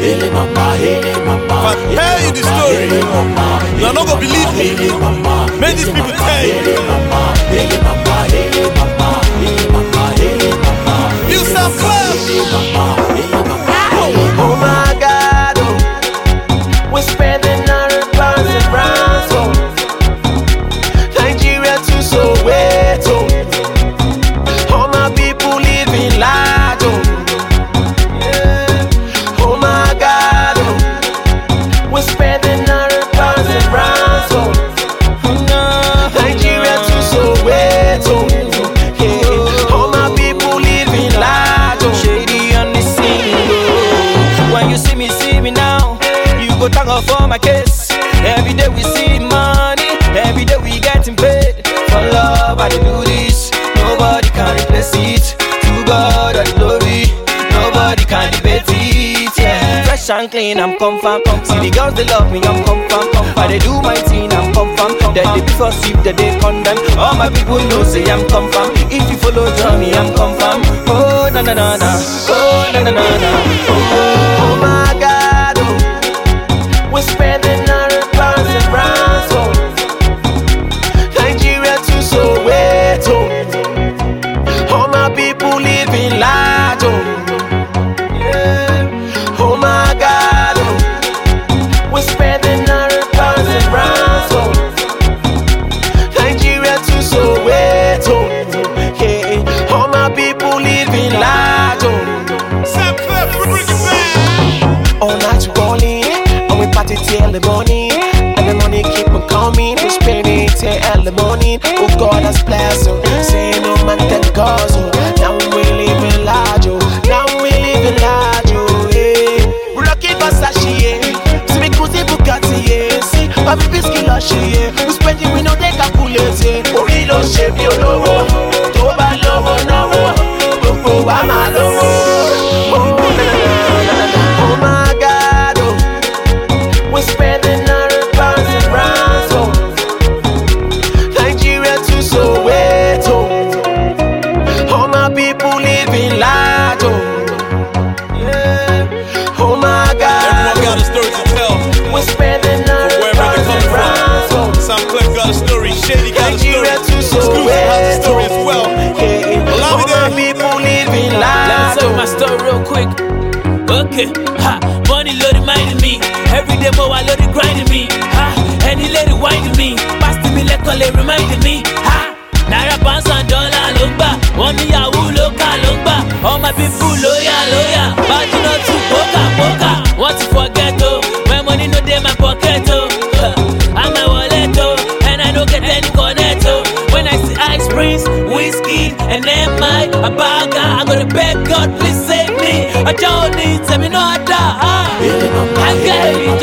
If I tell you the story, you are not gonna believe me. Make these people tell you. You sound clear. Oh my God, oh. We're spending £100 in rounds, oh. Nigeria to Soweto. All my people living large, oh. Yeah. Oh my God, oh. We're spending £100 in rounds, oh. Nigeria to Soweto. Yeah. All my people living large, oh. Shady on the scene, oh. When you see me now. Go thank God for my case. Every day we see money, every day we getting paid. For love I do this, nobody can replace it. To God I glory, nobody can debate it. Yeah. Fresh and clean, I'm confirmed. See the girls they love me, I'm confirmed. I they do my thing, I'm confirmed. That they before sleep, that they condemn. All my people know say I'm confirmed. If you follow Johnny, I'm confirmed. Oh na na na na, oh na na na na, oh my God, oh. We're spending £100 in rounds, oh. Nigeria to Soweto. All my people living large, oh. Yeah. Oh my God, oh. We're spending £100 in rounds, oh. Nigeria to Soweto. Yeah. All my people living large, oh. All night we're calling, and we party till the morning, and the money keep on coming. We spend it till early morning. Oh God has blessed, oh. Say no man can cause, oh. Now we living large, oh. Now we living large, oh. Yeah. We rocking Versace, yeah. See me cruising Bugatti, yeah. See, my baby's killer, she, yeah. We spend it, we know they calculate, yeah. Oh, we don't shave your logo. To buy logo, no. Oh, I'm a logo. Oh, oh my God, oh. We're spending £100 in rounds, oh. Nigeria to Soweto. All my people living large, oh. Yeah. Oh my God, everyone got a story to tell. we're spending £100 in rounds, oh. Sam Clef got a story, Shady got a story. Nigeria to Exclusive has a story Soweto. as well. Yeah. Allow me All my there. people living large. Let me tell my story real quick. Okay, ha, money loaded minding me. Every day more I loaded grinding me. Ha, any lady winding me. Passing me like all they reminding me. Ha, Naira pounds and dollar lumba. One Yahoo local lumba. All my people loyal. But you know to poker. Want to forget oh, when money no dey my pocket oh. I'm my wallet oh, and I don't get any connect oh. When I see Ice Prince, whiskey, and then my burger, I'm gonna beg God, please save me. I don't need to be no other. I get it.